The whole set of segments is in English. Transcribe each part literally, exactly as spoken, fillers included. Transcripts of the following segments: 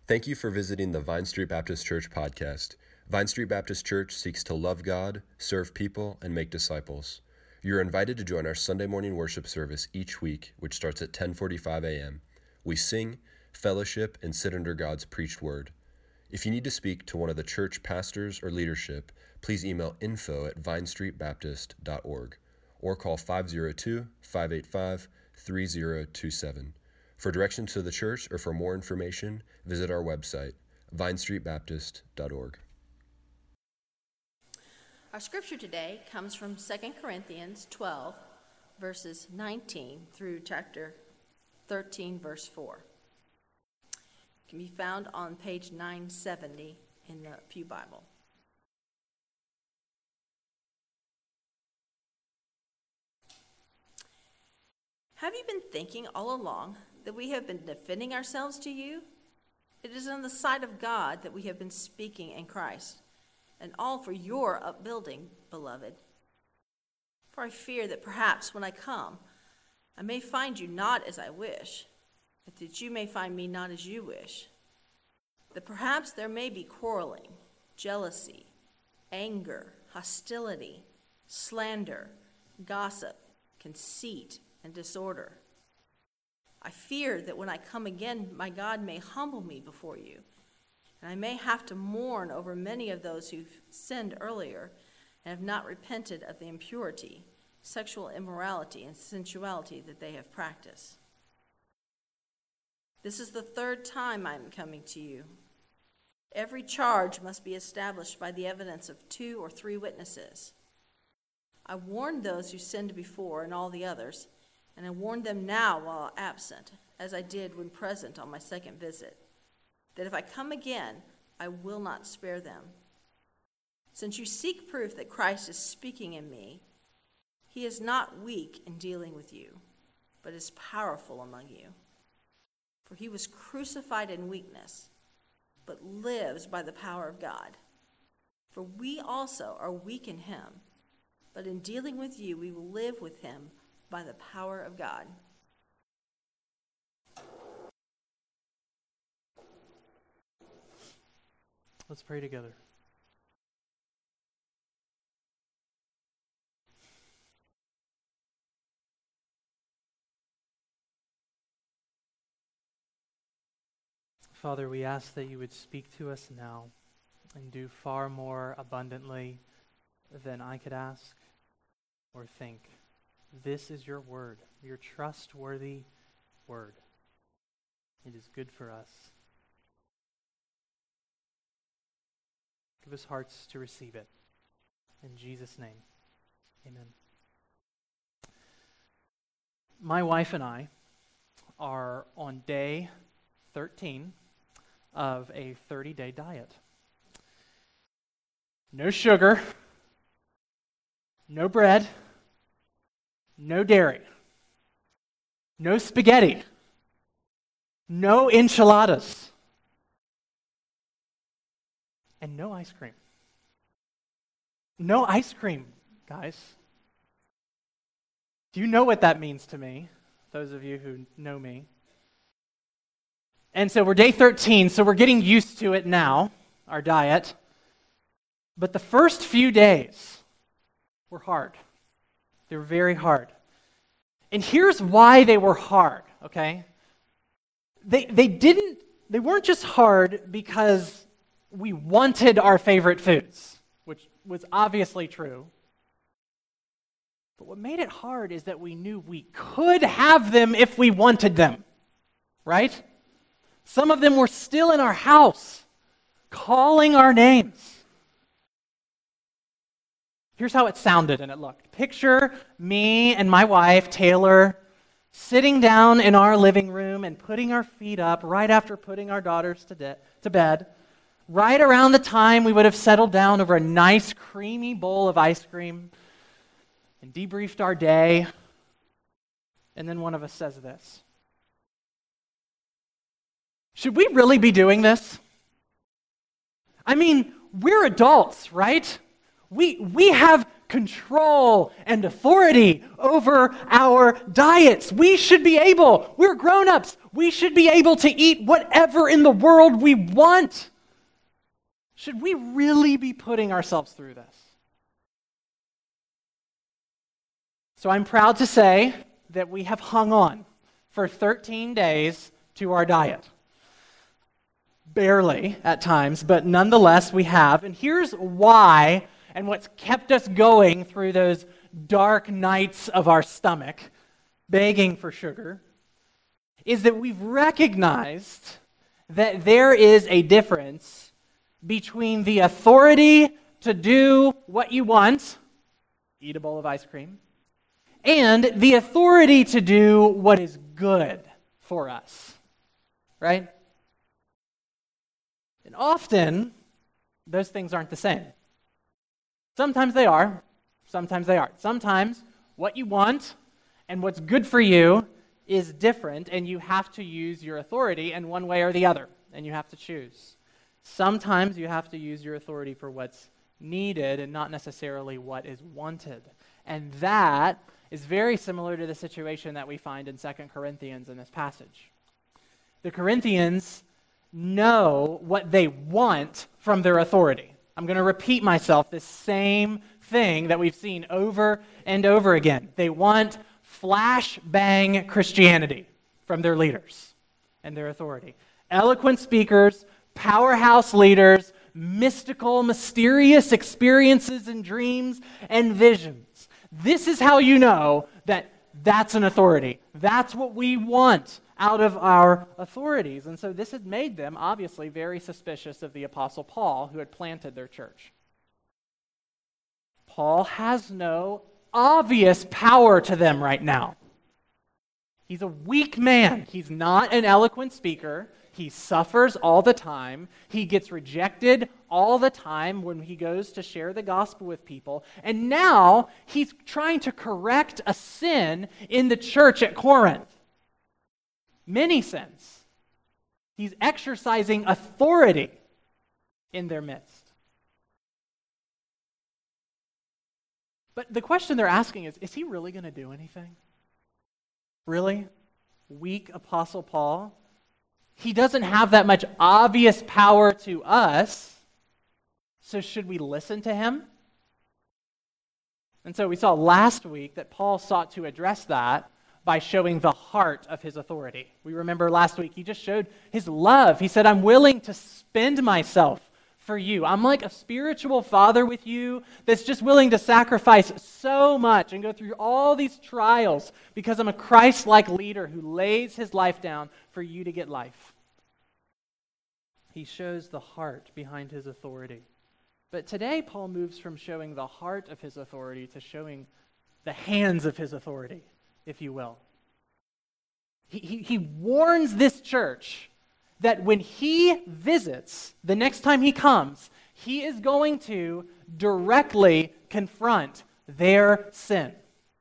Thank you for visiting the Vine Street Baptist Church podcast. Vine Street Baptist Church seeks to love God, serve people, and make disciples. You're invited to join our Sunday morning worship service each week, which starts at ten forty-five a.m. We sing, fellowship, and sit under God's preached word. If you need to speak to one of the church pastors or leadership, please email info at vine street baptist dot org or call five oh two, five eight five, three oh two seven. For directions to the church or for more information, visit our website, vine street baptist dot org. Our scripture today comes from Second Corinthians twelve, verses nineteen through chapter thirteen, verse four. It can be found on page nine seventy in the Pew Bible. Have you been thinking all along that we have been defending ourselves to you? It is on the side of God that we have been speaking in Christ, and all for your upbuilding, beloved. For I fear that perhaps when I come, I may find you not as I wish, but that you may find me not as you wish. That perhaps there may be quarreling, jealousy, anger, hostility, slander, gossip, conceit, and disorder. I fear that when I come again, my God may humble me before you, and I may have to mourn over many of those who've sinned earlier and have not repented of the impurity, sexual immorality, and sensuality that they have practiced. This is the third time I am coming to you. Every charge must be established by the evidence of two or three witnesses. I warned those who sinned before and all the others, and I warn them now while absent, as I did when present on my second visit, that if I come again, I will not spare them. Since you seek proof that Christ is speaking in me, he is not weak in dealing with you, but is powerful among you. For he was crucified in weakness, but lives by the power of God. For we also are weak in him, but in dealing with you, we will live with him by the power of God. Let's pray together. Father, we ask that you would speak to us now and do far more abundantly than I could ask or think. This is your word, your trustworthy word. It is good for us. Give us hearts to receive it. In Jesus' name, amen. My wife and I are on day thirteen of a thirty-day diet. No sugar, no bread, no dairy, no spaghetti, no enchiladas, and no ice cream. No ice cream, guys. Do you know what that means to me? Those of you who know me. And so we're day thirteen, so we're getting used to it now, our diet. But the first few days were hard. They were very hard. And here's why they were hard, okay? They they didn't, they weren't just hard because we wanted our favorite foods, which was obviously true. But what made it hard is that we knew we could have them if we wanted them, right? Some of them were still in our house, calling our names. Here's how it sounded and it looked. Picture me and my wife, Taylor, sitting down in our living room and putting our feet up right after putting our daughters to, de- to bed, right around the time we would have settled down over a nice creamy bowl of ice cream and debriefed our day. And then one of us says this: should we really be doing this? I mean, we're adults, right? We we have control and authority over our diets. We should be able, we're grown-ups, we should be able to eat whatever in the world we want. Should we really be putting ourselves through this? So I'm proud to say that we have hung on for thirteen days to our diet. Barely at times, but nonetheless we have. And here's why and what's kept us going through those dark nights of our stomach, begging for sugar, is that we've recognized that there is a difference between the authority to do what you want, eat a bowl of ice cream, and the authority to do what is good for us, right? And often, those things aren't the same. Sometimes they are, sometimes they aren't. Sometimes what you want and what's good for you is different, and you have to use your authority in one way or the other, and you have to choose. Sometimes you have to use your authority for what's needed and not necessarily what is wanted. And that is very similar to the situation that we find in Second Corinthians in this passage. The Corinthians know what they want from their authority. I'm going to repeat myself, this same thing that we've seen over and over again. They want flash bang Christianity from their leaders and their authority. Eloquent speakers, powerhouse leaders, mystical, mysterious experiences and dreams and visions. This is how you know that that's an authority. That's what we want out of our authorities. And so this had made them obviously very suspicious of the Apostle Paul, who had planted their church. Paul has no obvious power to them right now. He's a weak man. He's not an eloquent speaker. He suffers all the time. He gets rejected all the time when he goes to share the gospel with people. And now he's trying to correct a sin in the church at Corinth. Many sins. He's exercising authority in their midst. But the question they're asking is, is he really going to do anything? Really? Weak Apostle Paul? He doesn't have that much obvious power to us, so should we listen to him? And so we saw last week that Paul sought to address that by showing the heart of his authority. We remember last week he just showed his love. He said, I'm willing to spend myself for you. I'm like a spiritual father with you that's just willing to sacrifice so much and go through all these trials because I'm a Christ-like leader who lays his life down for you to get life. He shows the heart behind his authority. But today, Paul moves from showing the heart of his authority to showing the hands of his authority, if you will. He, he, he warns this church that when he visits, the next time he comes, he is going to directly confront their sin.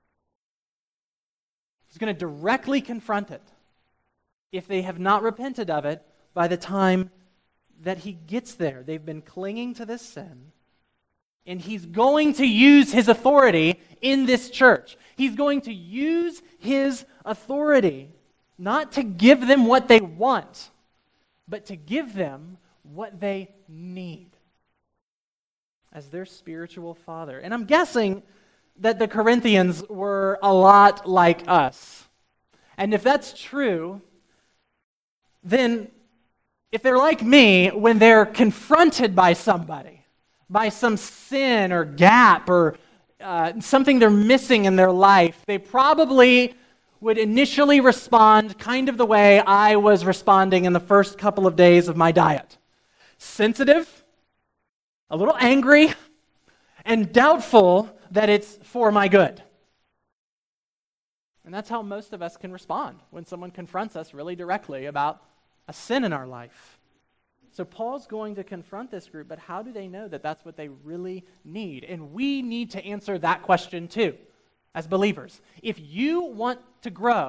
He's going to directly confront it if they have not repented of it by the time that he gets there. They've been clinging to this sin, and he's going to use his authority in this church. He's going to use his authority not to give them what they want, but to give them what they need as their spiritual father. And I'm guessing that the Corinthians were a lot like us. And if that's true, then if they're like me, when they're confronted by somebody, by some sin or gap or uh, something they're missing in their life, they probably would initially respond kind of the way I was responding in the first couple of days of my diet. Sensitive, a little angry, and doubtful that it's for my good. And that's how most of us can respond when someone confronts us really directly about a sin in our life. So Paul's going to confront this group, but how do they know that that's what they really need? And we need to answer that question too, as believers. If you want to grow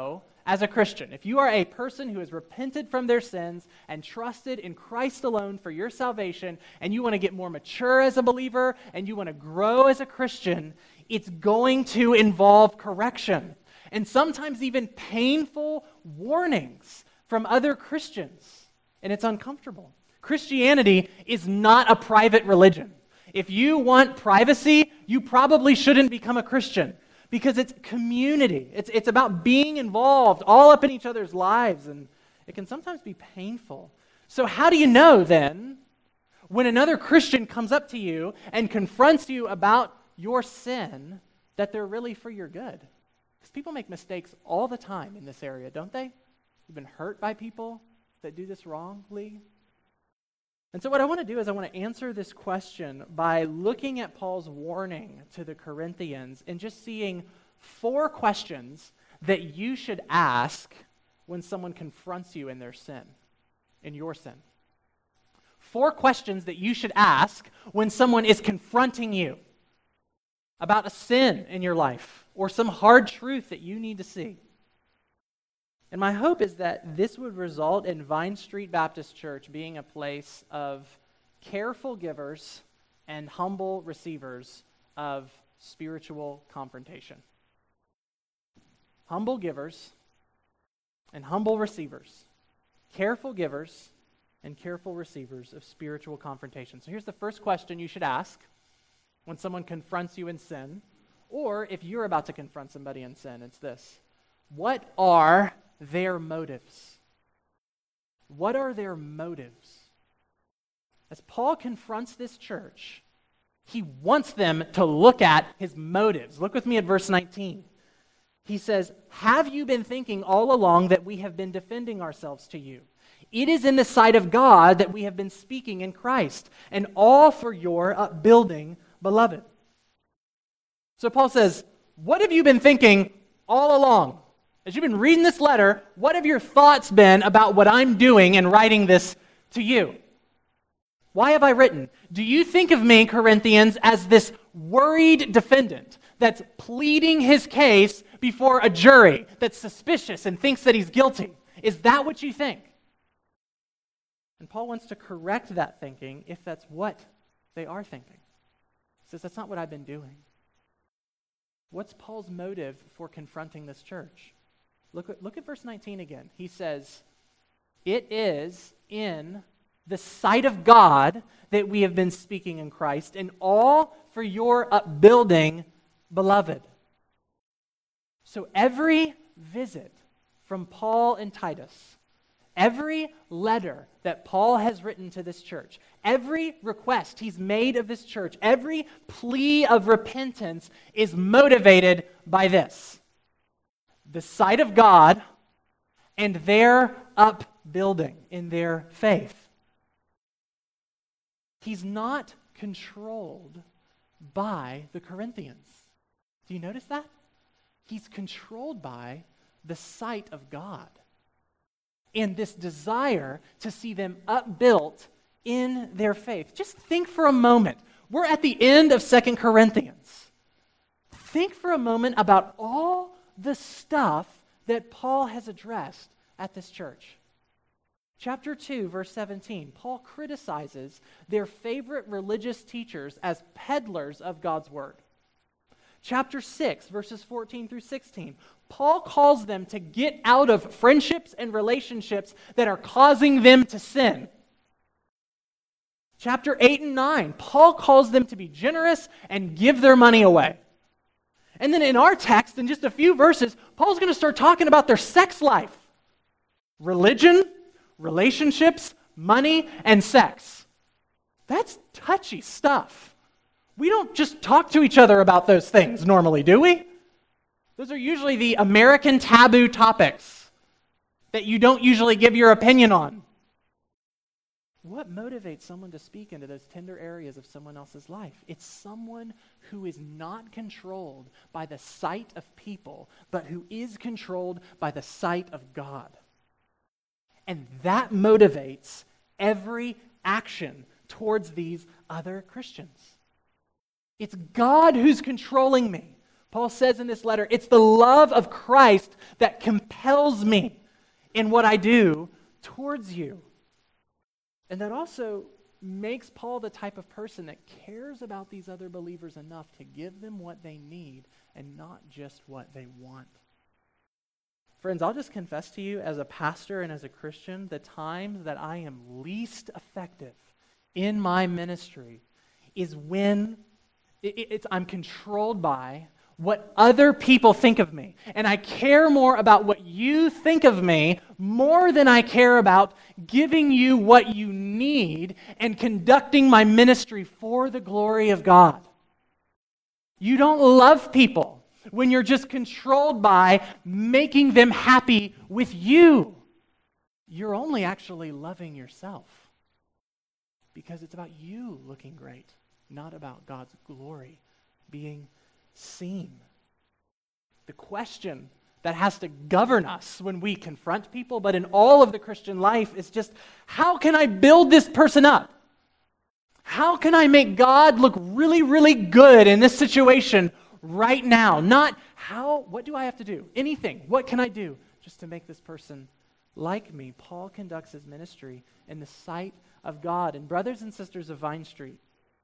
as a Christian, if you are a person who has repented from their sins and trusted in Christ alone for your salvation, and you want to get more mature as a believer, and you want to grow as a Christian, it's going to involve correction, and sometimes even painful warnings from other Christians, and it's uncomfortable. Christianity is not a private religion. If you want privacy, you probably shouldn't become a Christian, because it's community. It's, it's about being involved all up in each other's lives, and it can sometimes be painful. So how do you know then when another Christian comes up to you and confronts you about your sin that they're really for your good? Because people make mistakes all the time in this area, don't they? You've been hurt by people that do this wrongly. And so what I want to do is I want to answer this question by looking at Paul's warning to the Corinthians and just seeing four questions that you should ask when someone confronts you in their sin, in your sin. Four questions that you should ask when someone is confronting you about a sin in your life or some hard truth that you need to see. And my hope is that this would result in Vine Street Baptist Church being a place of careful givers and humble receivers of spiritual confrontation. Humble givers and humble receivers. Careful givers and careful receivers of spiritual confrontation. So here's the first question you should ask when someone confronts you in sin, or if you're about to confront somebody in sin. It's this: what are their motives? What are their motives? As Paul confronts this church, he wants them to look at his motives. Look with me at verse nineteen. He says, "Have you been thinking all along that we have been defending ourselves to you? It is in the sight of God that we have been speaking in Christ, and all for your upbuilding, beloved." So Paul says, what have you been thinking all along? As you've been reading this letter, what have your thoughts been about what I'm doing and writing this to you? Why have I written? Do you think of me, Corinthians, as this worried defendant that's pleading his case before a jury that's suspicious and thinks that he's guilty? Is that what you think? And Paul wants to correct that thinking if that's what they are thinking. He says, that's not what I've been doing. What's Paul's motive for confronting this church? Look at, look at verse nineteen again. He says, it is in the sight of God that we have been speaking in Christ, and all for your upbuilding, beloved. So every visit from Paul and Titus, every letter that Paul has written to this church, every request he's made of this church, every plea of repentance is motivated by this: the sight of God and their upbuilding in their faith. He's not controlled by the Corinthians. Do you notice that? He's controlled by the sight of God and this desire to see them upbuilt in their faith. Just think for a moment. We're at the end of Second Corinthians. Think for a moment about all the stuff that Paul has addressed at this church. Chapter two, verse seventeen, Paul criticizes their favorite religious teachers as peddlers of God's word. Chapter six, verses fourteen through sixteen, Paul calls them to get out of friendships and relationships that are causing them to sin. Chapter eight and nine, Paul calls them to be generous and give their money away. And then in our text, in just a few verses, Paul's going to start talking about their sex life. Religion, relationships, money, and sex. That's touchy stuff. We don't just talk to each other about those things normally, do we? Those are usually the American taboo topics that you don't usually give your opinion on. What motivates someone to speak into those tender areas of someone else's life? It's someone who is not controlled by the sight of people, but who is controlled by the sight of God. And that motivates every action towards these other Christians. It's God who's controlling me Paul says in this letter, it's the love of Christ that compels me in what I do towards you. And that also makes Paul the type of person that cares about these other believers enough to give them what they need and not just what they want. Friends, I'll just confess to you as a pastor and as a Christian, the times that I am least effective in my ministry is when it, it's, I'm controlled by what other people think of me. And I care more about what you think of me more than I care about giving you what you need and conducting my ministry for the glory of God. You don't love people when you're just controlled by making them happy with you. You're only actually loving yourself because it's about you looking great, not about God's glory being seen. The question that has to govern us when we confront people, but in all of the Christian life, is just, how can I build this person up? How can I make God look really, really good in this situation right now? Not how, what do I have to do? Anything. What can I do just to make this person like me? Paul conducts his ministry in the sight of God. And brothers and sisters of Vine Street,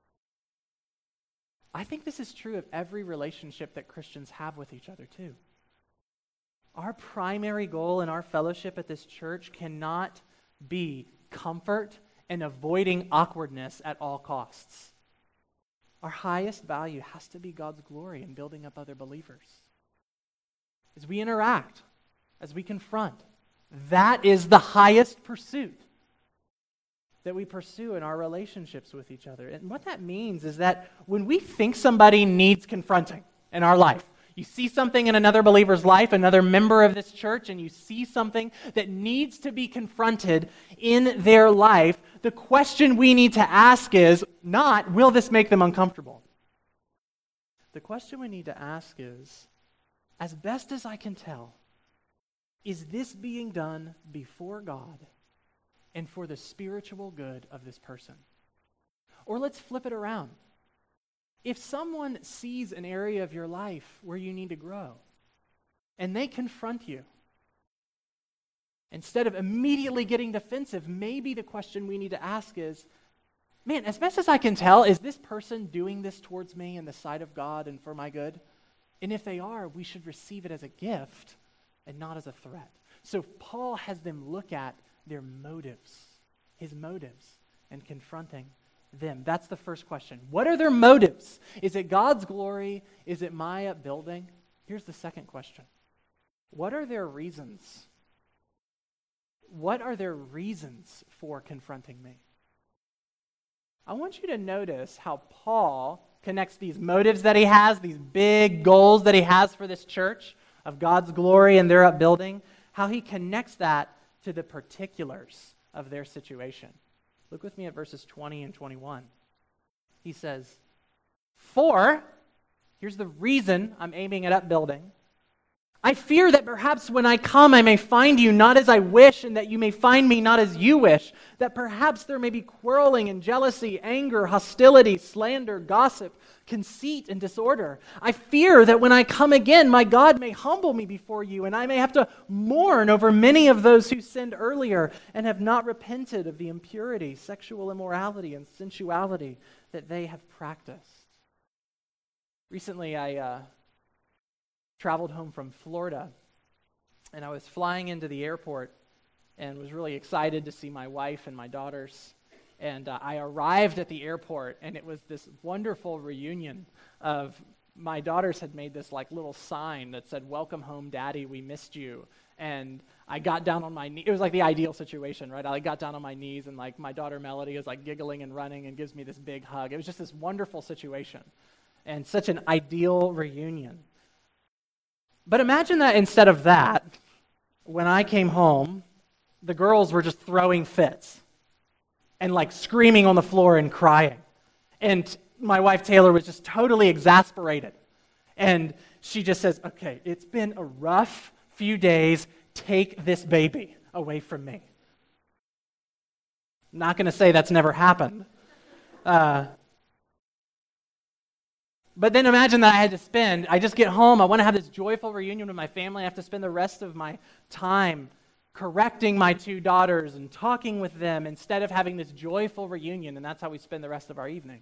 I think this is true of every relationship that Christians have with each other too. Our primary goal in our fellowship at this church cannot be comfort and avoiding awkwardness at all costs. Our highest value has to be God's glory in building up other believers. As we interact, as we confront, that is the highest pursuit that we pursue in our relationships with each other. And what that means is that when we think somebody needs confronting in our life, you see something in another believer's life, another member of this church, and you see something that needs to be confronted in their life, the question we need to ask is not, will this make them uncomfortable? The question we need to ask is, as best as I can tell, is this being done before God and for the spiritual good of this person? Or let's flip it around. If someone sees an area of your life where you need to grow, and they confront you, instead of immediately getting defensive, maybe the question we need to ask is, man, as best as I can tell, is this person doing this towards me in the sight of God and for my good? And if they are, we should receive it as a gift and not as a threat. So Paul has them look at their motives, his motives, and confronting them. That's the first question. What are their motives? Is it God's glory? Is it my upbuilding? Here's the second question. What are their reasons? What are their reasons for confronting me? I want you to notice how Paul connects these motives that he has, these big goals that he has for this church of God's glory and their upbuilding, how he connects that to the particulars of their situation. Look with me at verses twenty and twenty-one. He says, for, here's the reason I'm aiming at upbuilding, I fear that perhaps when I come I may find you not as I wish, and that you may find me not as you wish, that perhaps there may be quarreling and jealousy, anger, hostility, slander, gossip, conceit, and disorder. I fear that when I come again, my God may humble me before you, and I may have to mourn over many of those who sinned earlier and have not repented of the impurity, sexual immorality, and sensuality that they have practiced. Recently, I uh, traveled home from Florida, and I was flying into the airport and was really excited to see my wife and my daughters. And uh, I arrived at the airport, and it was this wonderful reunion of my daughters had made this like little sign that said, "Welcome home, Daddy, we missed you." And I got down on my knees. It was like the ideal situation, right? I got down on my knees, and like my daughter Melody is like giggling and running and gives me this big hug. It was just this wonderful situation and such an ideal reunion. But imagine that instead of that, when I came home, the girls were just throwing fits and like screaming on the floor and crying. And my wife Taylor was just totally exasperated. And she just says, okay, it's been a rough few days. Take this baby away from me. I'm not going to say that's never happened. Uh, But then imagine that I had to spend, I just get home, I want to have this joyful reunion with my family, I have to spend the rest of my time correcting my two daughters and talking with them instead of having this joyful reunion, and that's how we spend the rest of our evening.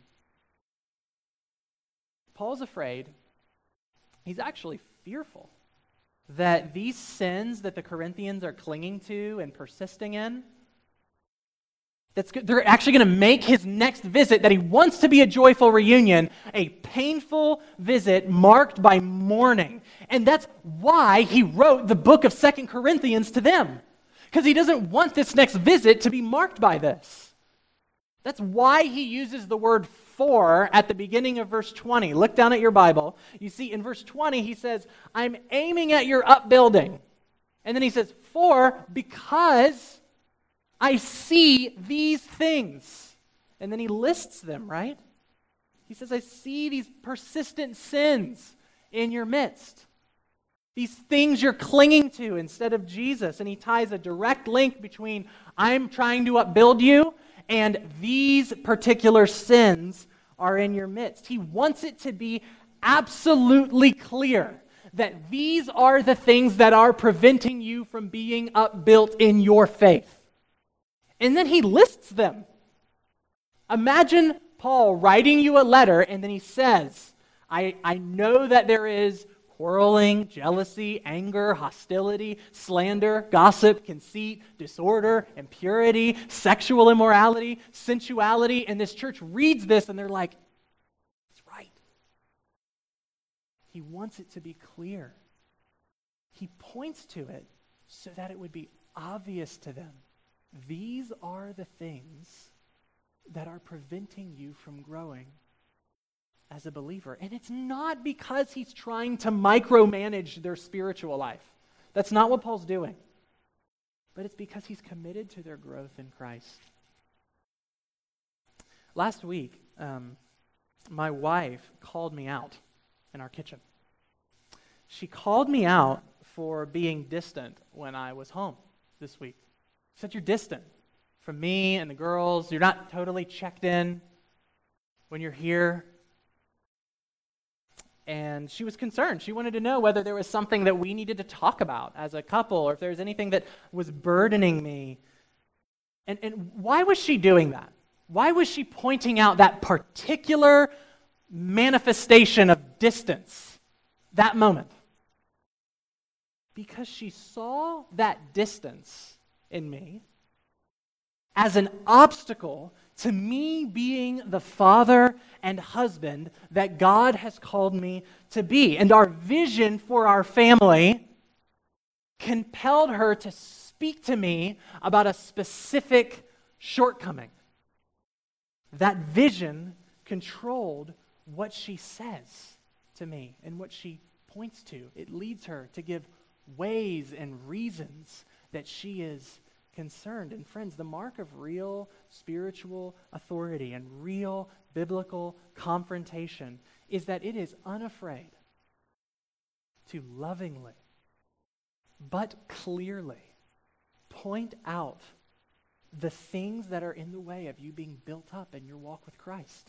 Paul's afraid, he's actually fearful, that these sins that the Corinthians are clinging to and persisting in, that's good, they're actually going to make his next visit that he wants to be a joyful reunion a painful visit marked by mourning. And that's why he wrote the book of Second Corinthians to them, because he doesn't want this next visit to be marked by this. That's why he uses the word for at the beginning of verse twenty. Look down at your Bible. You see in verse twenty he says, I'm aiming at your upbuilding. And then he says, for, because I see these things. And then he lists them, right? He says, I see these persistent sins in your midst. These things you're clinging to instead of Jesus. And he ties a direct link between I'm trying to upbuild you and these particular sins are in your midst. He wants it to be absolutely clear that these are the things that are preventing you from being upbuilt in your faith. And then he lists them. Imagine Paul writing you a letter and then he says, I, I know that there is quarreling, jealousy, anger, hostility, slander, gossip, conceit, disorder, impurity, sexual immorality, sensuality. And this church reads this and they're like, it's right. He wants it to be clear. He points to it so that it would be obvious to them. These are the things that are preventing you from growing as a believer. And it's not because he's trying to micromanage their spiritual life. That's not what Paul's doing. But it's because he's committed to their growth in Christ. Last week, um, my wife called me out in our kitchen. She called me out for being distant when I was home this week. She said, you're distant from me and the girls. You're not totally checked in when you're here. And she was concerned. She wanted to know whether there was something that we needed to talk about as a couple, or if there was anything that was burdening me. And, and why was she doing that? Why was she pointing out that particular manifestation of distance, that moment? Because she saw that distance in me as an obstacle to me being the father and husband that God has called me to be. And our vision for our family compelled her to speak to me about a specific shortcoming. That vision controlled what she says to me and what she points to. It leads her to give ways and reasons that she is concerned. And friends, the mark of real spiritual authority and real biblical confrontation is that it is unafraid to lovingly but clearly point out the things that are in the way of you being built up in your walk with Christ.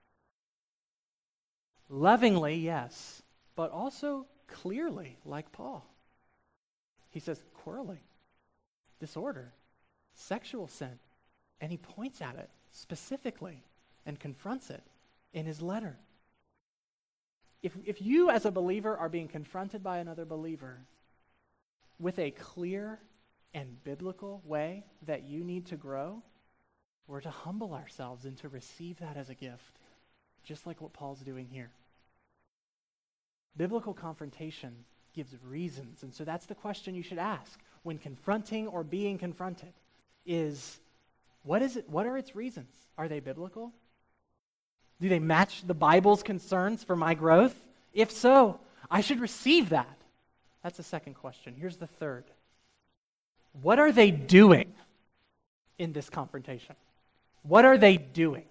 Lovingly, yes, but also clearly, like Paul. He says, quarreling, disorder, sexual sin, and he points at it specifically and confronts it in his letter. If, if you as a believer are being confronted by another believer with a clear and biblical way that you need to grow, we're to humble ourselves and to receive that as a gift, just like what Paul's doing here. Biblical confrontation gives reasons, and so that's the question you should ask when confronting or being confronted is, what is it? What are its reasons? Are they biblical? Do they match the Bible's concerns for my growth? If so, I should receive that. That's the second question. Here's the third. What are they doing in this confrontation? What are they doing?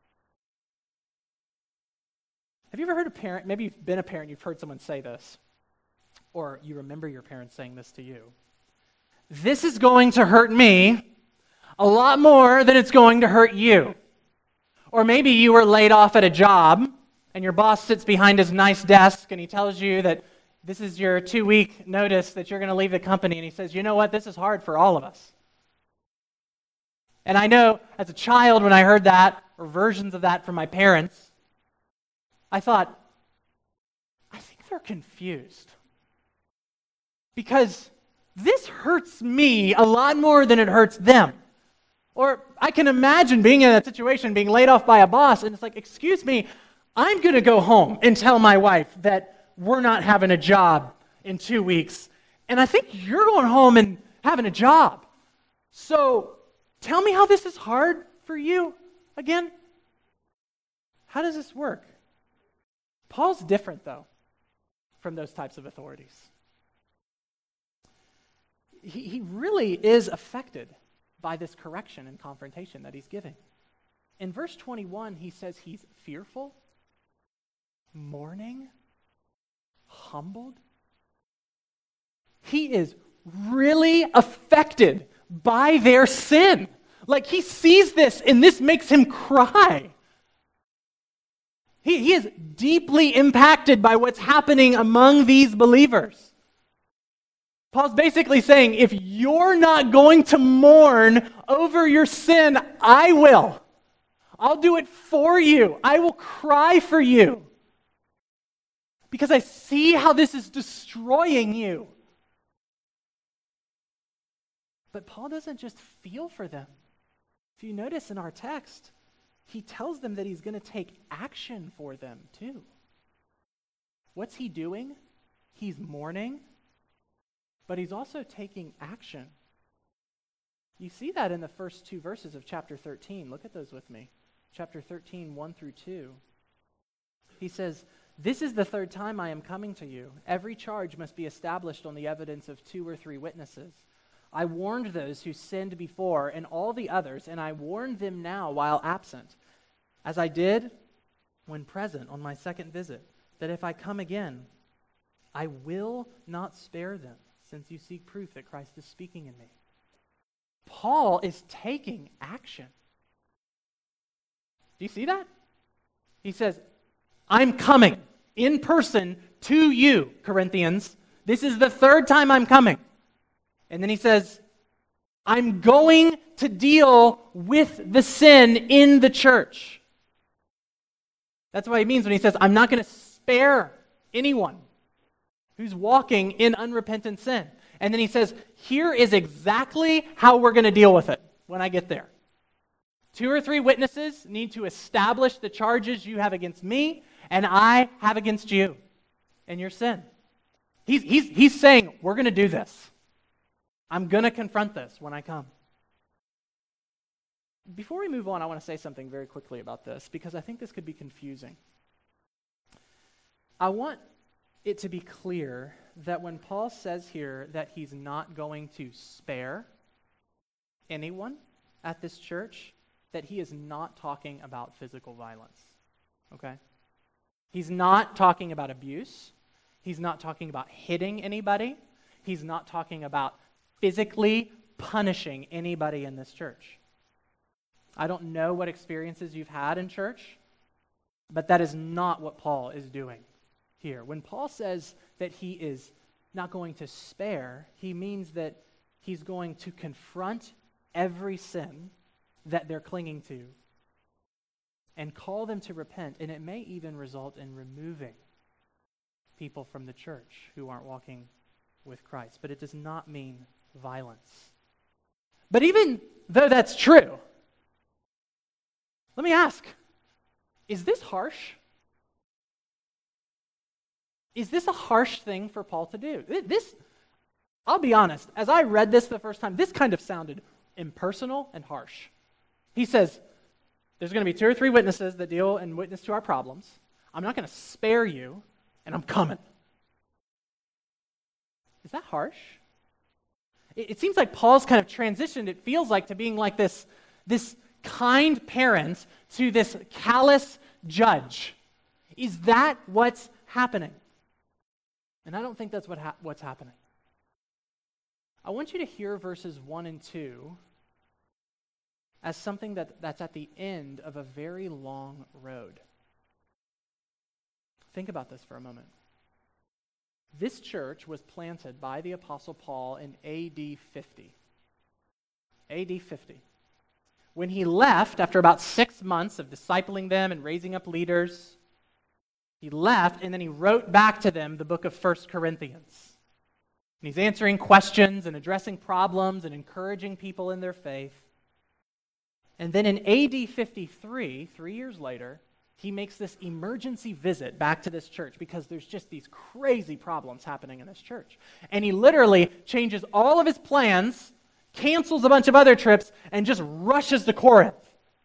Have you ever heard a parent, maybe you've been a parent, you've heard someone say this, or you remember your parents saying this to you. This is going to hurt me a lot more than it's going to hurt you. Or maybe you were laid off at a job and your boss sits behind his nice desk and he tells you that this is your two-week notice that you're going to leave the company, and he says, you know what, this is hard for all of us. And I know as a child when I heard that, or versions of that from my parents, I thought, I think they're confused. Because this hurts me a lot more than it hurts them. Or I can imagine being in that situation, being laid off by a boss, and it's like, excuse me, I'm going to go home and tell my wife that we're not having a job in two weeks, and I think you're going home and having a job. So tell me how this is hard for you again. How does this work? Paul's different, though, from those types of authorities. He, he really is affected by this correction and confrontation that he's giving. In verse twenty-one, he says he's fearful, mourning, humbled. He is really affected by their sin. Like he sees this and this makes him cry. He, he is deeply impacted by what's happening among these believers. Paul's basically saying, if you're not going to mourn over your sin, I will. I'll do it for you. I will cry for you. Because I see how this is destroying you. But Paul doesn't just feel for them. If you notice in our text, he tells them that he's going to take action for them too. What's he doing? He's mourning, but he's also taking action. You see that in the first two verses of chapter thirteen. Look at those with me. Chapter thirteen, one through two. He says, "This is the third time I am coming to you. Every charge must be established on the evidence of two or three witnesses. I warned those who sinned before and all the others, and I warn them now while absent, as I did when present on my second visit, that if I come again, I will not spare them, since you seek proof that Christ is speaking in me." Paul is taking action. Do you see that? He says, I'm coming in person to you, Corinthians. This is the third time I'm coming. And then he says, I'm going to deal with the sin in the church. That's what he means when he says, I'm not going to spare anyone who's walking in unrepentant sin. And then he says, here is exactly how we're going to deal with it when I get there. Two or three witnesses need to establish the charges you have against me and I have against you and your sin. He's, he's, he's saying, we're going to do this. I'm going to confront this when I come. Before we move on, I want to say something very quickly about this because I think this could be confusing. I want it to be clear that when Paul says here that he's not going to spare anyone at this church, that he is not talking about physical violence, okay? He's not talking about abuse. He's not talking about hitting anybody. He's not talking about physically punishing anybody in this church. I don't know what experiences you've had in church, but that is not what Paul is doing here. When Paul says that he is not going to spare, he means that he's going to confront every sin that they're clinging to and call them to repent, and it may even result in removing people from the church who aren't walking with Christ. But it does not mean violence. But even though that's true, let me ask, is this harsh? Is this a harsh thing for Paul to do? This, I'll be honest, as I read this the first time, this kind of sounded impersonal and harsh. He says, there's going to be two or three witnesses that deal and witness to our problems. I'm not going to spare you, and I'm coming. Is that harsh? It, it seems like Paul's kind of transitioned, it feels like, to being like this, this kind parent to this callous judge. Is that what's happening? And I don't think that's what ha- what's happening. I want you to hear verses one and two as something that, that's at the end of a very long road. Think about this for a moment. This church was planted by the Apostle Paul in A D fifty. A D fifty. When he left, after about six months of discipling them and raising up leaders, he left and then he wrote back to them the book of First Corinthians. And he's answering questions and addressing problems and encouraging people in their faith. And then in A D fifty-three, three years later, he makes this emergency visit back to this church because there's just these crazy problems happening in this church. And he literally changes all of his plans, cancels a bunch of other trips, and just rushes to Corinth.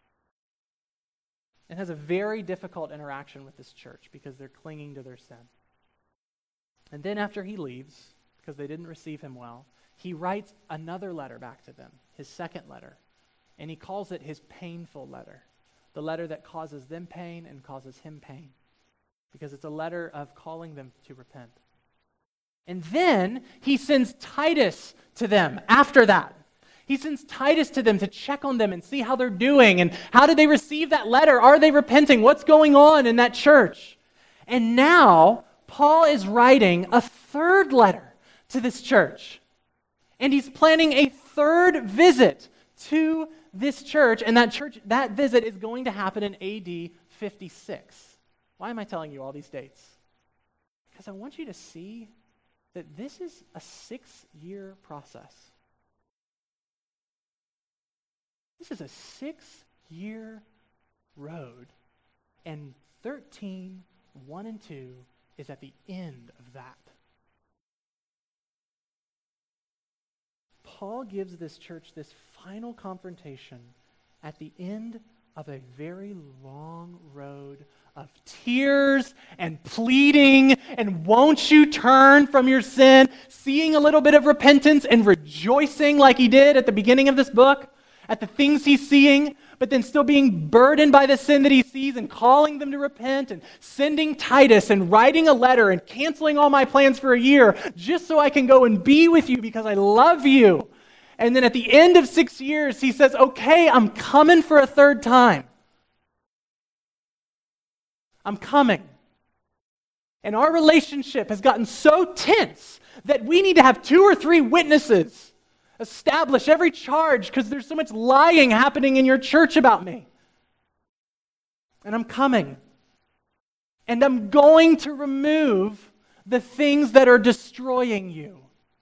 And has a very difficult interaction with this church because they're clinging to their sin. And then after he leaves, because they didn't receive him well, he writes another letter back to them, his second letter. And he calls it his painful letter. The letter that causes them pain and causes him pain. Because it's a letter of calling them to repent. And then he sends Titus to them after that. He sends Titus to them to check on them and see how they're doing. And how did they receive that letter? Are they repenting? What's going on in that church? And now Paul is writing a third letter to this church. And he's planning a third visit to this church, and that church, that visit is going to happen in A D fifty-six. Why am I telling you all these dates? Because I want you to see that this is a six-year process. This is a six-year road, and thirteen, one and two is at the end of that. Paul gives this church this final confrontation at the end of a very long road of tears and pleading and won't you turn from your sin, seeing a little bit of repentance and rejoicing like he did at the beginning of this book at the things he's seeing, but then still being burdened by the sin that he sees and calling them to repent and sending Titus and writing a letter and canceling all my plans for a year just so I can go and be with you because I love you. And then at the end of six years, he says, okay, I'm coming for a third time. I'm coming. And our relationship has gotten so tense that we need to have two or three witnesses establish every charge because there's so much lying happening in your church about me. And I'm coming. And I'm going to remove the things that are destroying you.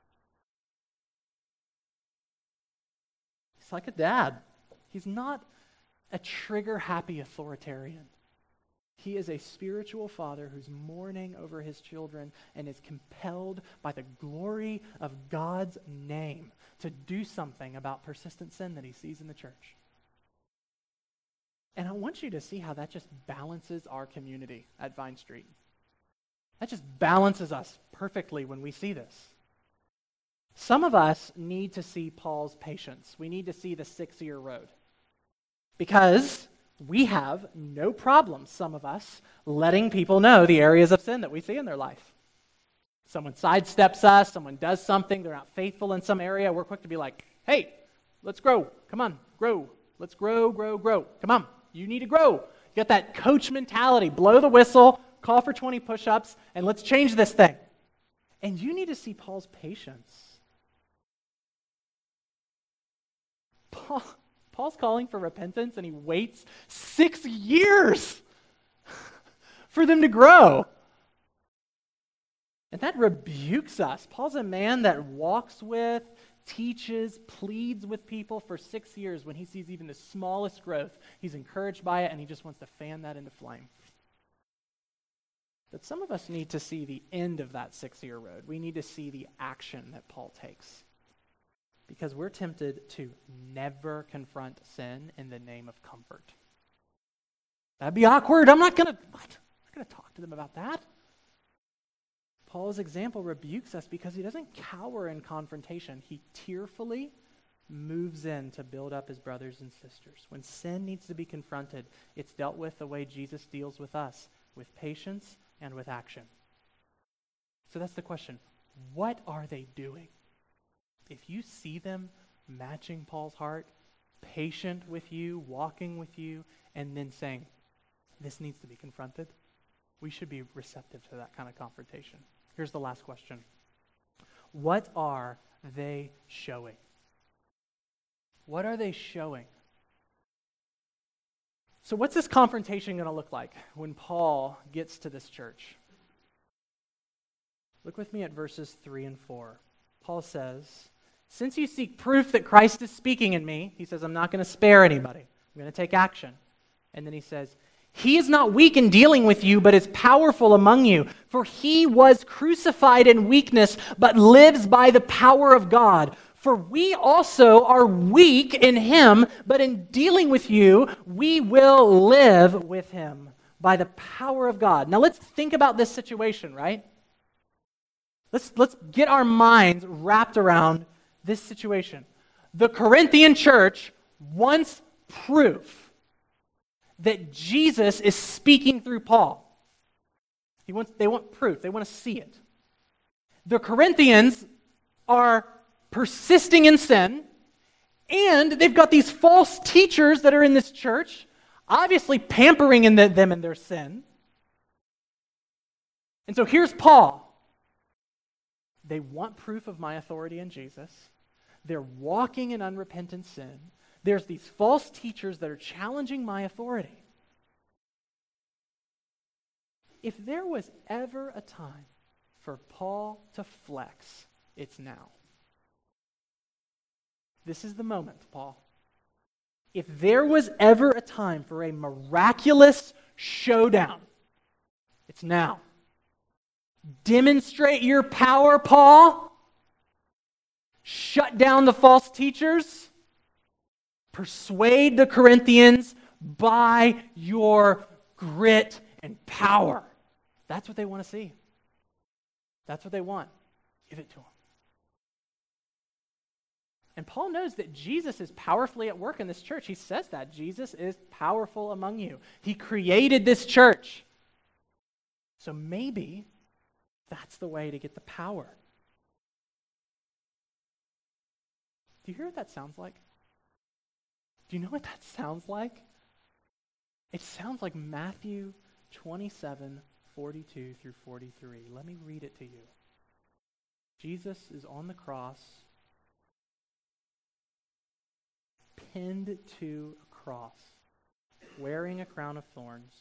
He's like a dad. He's not a trigger-happy authoritarian. He is a spiritual father who's mourning over his children and is compelled by the glory of God's name to do something about persistent sin that he sees in the church. And I want you to see how that just balances our community at Vine Street. That just balances us perfectly when we see this. Some of us need to see Paul's patience. We need to see the six-year road. Because we have no problem, some of us, letting people know the areas of sin that we see in their life. Someone sidesteps us, someone does something, they're not faithful in some area, we're quick to be like, hey, let's grow. Come on, grow. Let's grow, grow, grow. Come on, you need to grow. You got that coach mentality. Blow the whistle, call for twenty push-ups, and let's change this thing. And you need to see Paul's patience. Paul, Paul's calling for repentance, and he waits six years for them to grow. And that rebukes us. Paul's a man that walks with, teaches, pleads with people for six years. When he sees even the smallest growth, he's encouraged by it, and he just wants to fan that into flame. But some of us need to see the end of that six-year road. We need to see the action that Paul takes. Because we're tempted to never confront sin in the name of comfort. That'd be awkward. I'm not going to I'm not going to talk to them about that. Paul's example rebukes us because he doesn't cower in confrontation. He tearfully moves in to build up his brothers and sisters. When sin needs to be confronted, it's dealt with the way Jesus deals with us, with patience and with action. So that's the question. What are they doing? If you see them matching Paul's heart, patient with you, walking with you, and then saying, this needs to be confronted, we should be receptive to that kind of confrontation. Here's the last question. What are they showing? What are they showing? So what's this confrontation going to look like when Paul gets to this church? Look with me at verses three and four. Paul says, since you seek proof that Christ is speaking in me, he says, I'm not going to spare anybody. I'm going to take action. And then he says, he is not weak in dealing with you, but is powerful among you. For he was crucified in weakness, but lives by the power of God. For we also are weak in him, but in dealing with you, we will live with him by the power of God. Now let's think about this situation, right? Let's, let's get our minds wrapped around this situation. The Corinthian church wants proof that Jesus is speaking through Paul. He wants, they want proof. They want to see it. The Corinthians are persisting in sin, and they've got these false teachers that are in this church, obviously pampering in the, them in their sin. And so here's Paul. They want proof of my authority in Jesus. They're walking in unrepentant sin. There's these false teachers that are challenging my authority. If there was ever a time for Paul to flex, it's now. This is the moment, Paul. If there was ever a time for a miraculous showdown, it's now. Demonstrate your power, Paul. Shut down the false teachers. Persuade the Corinthians by your grit and power. That's what they want to see. That's what they want. Give it to them. And Paul knows that Jesus is powerfully at work in this church. He says that. Jesus is powerful among you. He created this church. So maybe that's the way to get the power. Do you hear what that sounds like? Do you know what that sounds like? It sounds like Matthew twenty-seven, forty-two through forty-three. Let me read it to you. Jesus is on the cross, pinned to a cross, wearing a crown of thorns.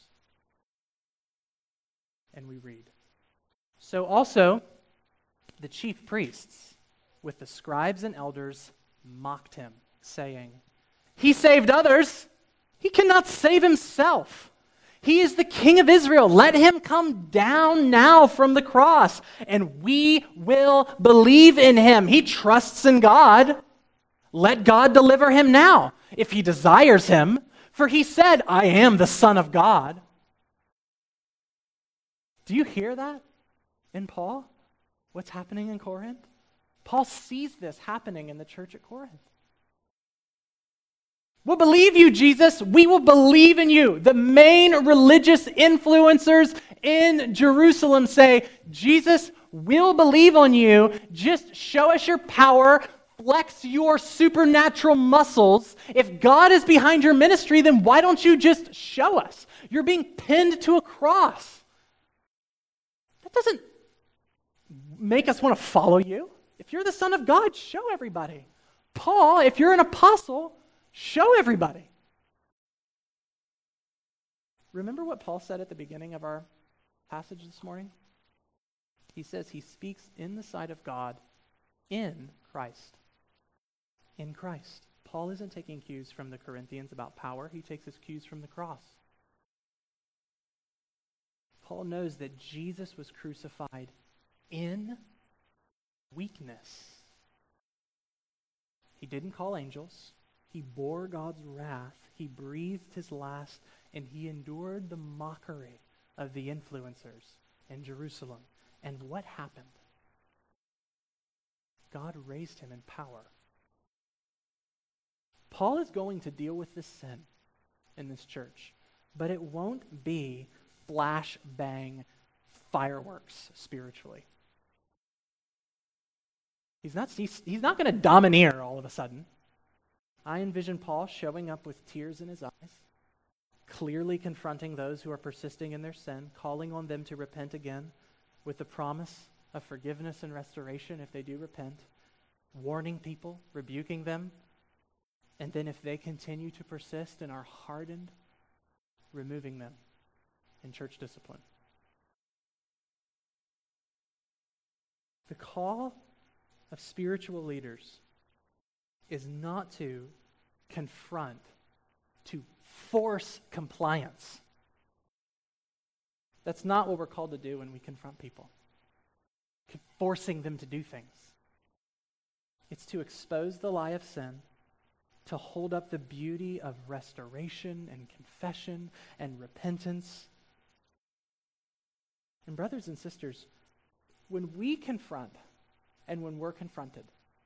And we read, so also the chief priests with the scribes and elders mocked him, saying, he saved others. He cannot save himself. He is the King of Israel. Let him come down now from the cross, and we will believe in him. He trusts in God. Let God deliver him now, if he desires him. For he said, I am the Son of God. Do you hear that in Paul? What's happening in Corinth? Paul sees this happening in the church at Corinth. We'll believe you, Jesus. We will believe in you. The main religious influencers in Jerusalem say, Jesus, we'll believe on you. Just show us your power. Flex your supernatural muscles. If God is behind your ministry, then why don't you just show us? You're being pinned to a cross. That doesn't make us want to follow you. If you're the Son of God, show everybody. Paul, if you're an apostle, show everybody. Remember what Paul said at the beginning of our passage this morning? He says he speaks in the sight of God in Christ. In Christ. Paul isn't taking cues from the Corinthians about power. He takes his cues from the cross. Paul knows that Jesus was crucified in weakness. He didn't call angels. He bore God's wrath. He breathed his last, and he endured the mockery of the influencers in Jerusalem. And what happened? God raised him in power. Paul is going to deal with this sin in this church, but it won't be flash bang fireworks spiritually. He's not, he's, he's not going to domineer all of a sudden. I envision Paul showing up with tears in his eyes, clearly confronting those who are persisting in their sin, calling on them to repent again with the promise of forgiveness and restoration if they do repent, warning people, rebuking them, and then if they continue to persist and are hardened, removing them in church discipline. The call of spiritual leaders is not to confront, to force compliance. That's not what we're called to do when we confront people, forcing them to do things. It's to expose the lie of sin, to hold up the beauty of restoration and confession and repentance. And brothers and sisters, when we confront and when we're confronted,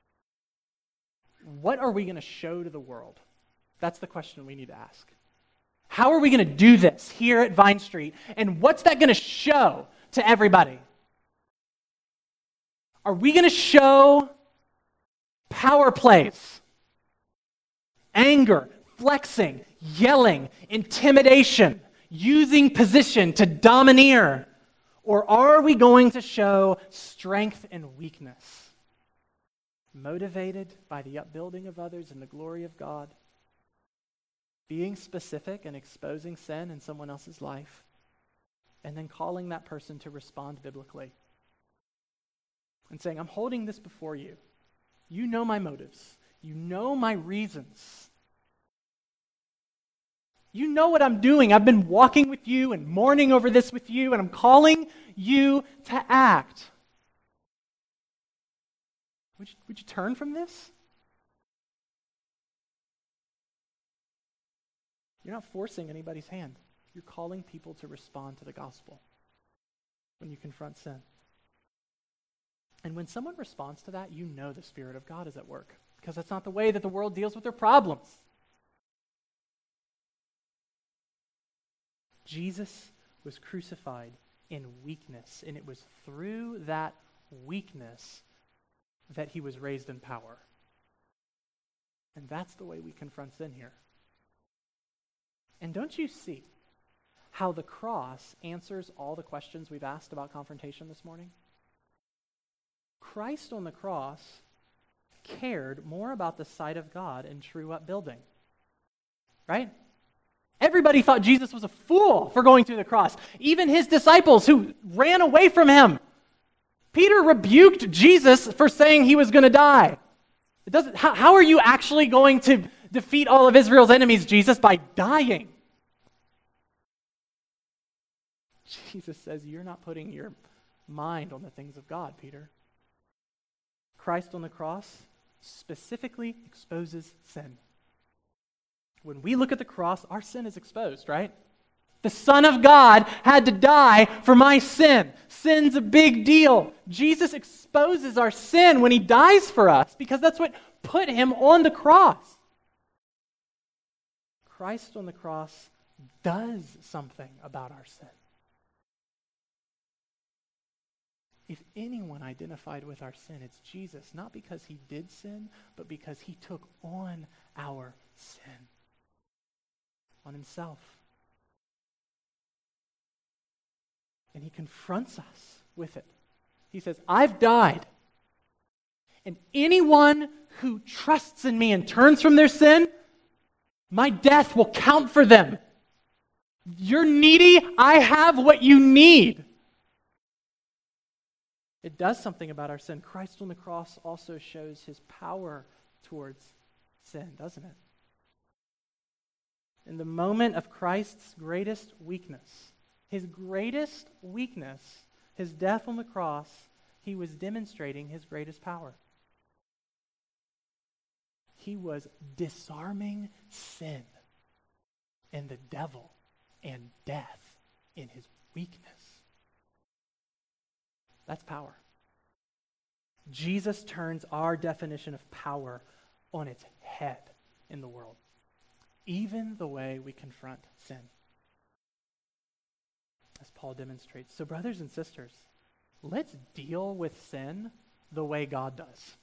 what are we going to show to the world? That's the question we need to ask. How are we going to do this here at Vine Street? And what's that going to show to everybody? Are we going to show power plays, anger, flexing, yelling, intimidation, using position to domineer? Or are we going to show strength and weakness, motivated by the upbuilding of others and the glory of God, being specific and exposing sin in someone else's life, and then calling that person to respond biblically and saying, I'm holding this before you. You know my motives. You know my reasons. You know what I'm doing. I've been walking with you and mourning over this with you, and I'm calling you to act. Would you, would you turn from this? You're not forcing anybody's hand. You're calling people to respond to the gospel when you confront sin. And when someone responds to that, you know the Spirit of God is at work, because that's not the way that the world deals with their problems. Jesus was crucified in weakness, and it was through that weakness that he was raised in power. And that's the way we confront sin here. And don't you see how the cross answers all the questions we've asked about confrontation this morning? Christ on the cross cared more about the sight of God and true upbuilding. Right? Everybody thought Jesus was a fool for going to the cross. Even his disciples who ran away from him. Peter rebuked Jesus for saying he was going to die. It doesn't. How, how are you actually going to defeat all of Israel's enemies, Jesus? By dying. Jesus says, you're not putting your mind on the things of God, Peter. Christ on the cross specifically exposes sin. When we look at the cross, our sin is exposed, right? The Son of God had to die for my sin. Sin's a big deal. Jesus exposes our sin when he dies for us because that's what put him on the cross. Christ on the cross does something about our sin. If anyone identified with our sin, it's Jesus, not because he did sin, but because he took on our sin, on himself. And he confronts us with it. He says, I've died, and anyone who trusts in me and turns from their sin, my death will count for them. You're needy, I have what you need. It does something about our sin. Christ on the cross also shows his power towards sin, doesn't it? In the moment of Christ's greatest weakness, his greatest weakness, his death on the cross, he was demonstrating his greatest power. He was disarming sin and the devil and death in his weakness. That's power. Jesus turns our definition of power on its head in the world, even the way we confront sin, as Paul demonstrates. So, brothers and sisters, let's deal with sin the way God does.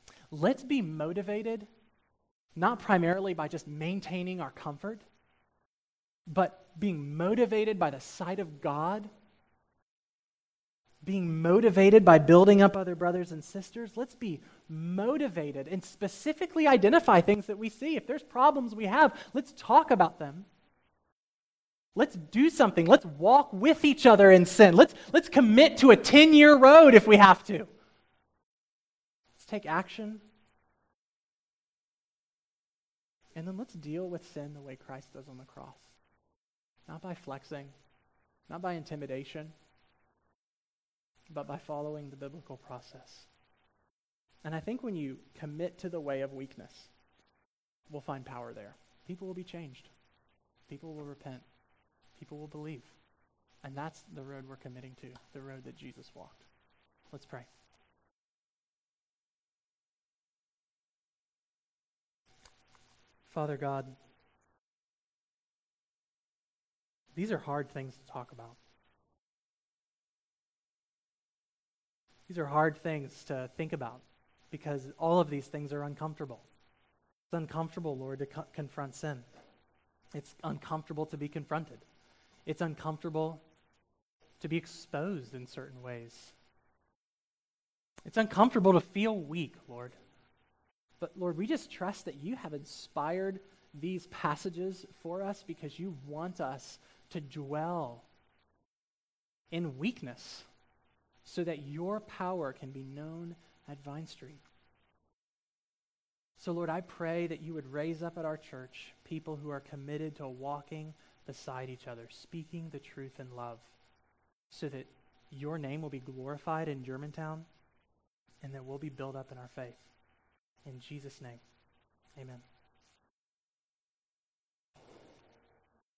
Let's be motivated not primarily by just maintaining our comfort, but being motivated by the sight of God, being motivated by building up other brothers and sisters. Let's be motivated and specifically identify things that we see. If there's problems we have, let's talk about them. Let's do something. Let's walk with each other in sin. Let's, let's commit to a ten-year road if we have to. Let's take action. And then let's deal with sin the way Christ does on the cross. Not by flexing, not by intimidation, but by following the biblical process. And I think when you commit to the way of weakness, we'll find power there. People will be changed. People will repent. People will believe. And that's the road we're committing to, the road that Jesus walked. Let's pray. Father God, these are hard things to talk about. These are hard things to think about because all of these things are uncomfortable. It's uncomfortable, Lord, to co- confront sin. It's uncomfortable to be confronted. It's uncomfortable to be exposed in certain ways. It's uncomfortable to feel weak, Lord. But Lord, we just trust that you have inspired these passages for us because you want us to dwell in weakness so that your power can be known at Vine Street. So Lord, I pray that you would raise up at our church people who are committed to walking beside each other, speaking the truth in love, so that your name will be glorified in Germantown and that we'll be built up in our faith. In Jesus' name, amen.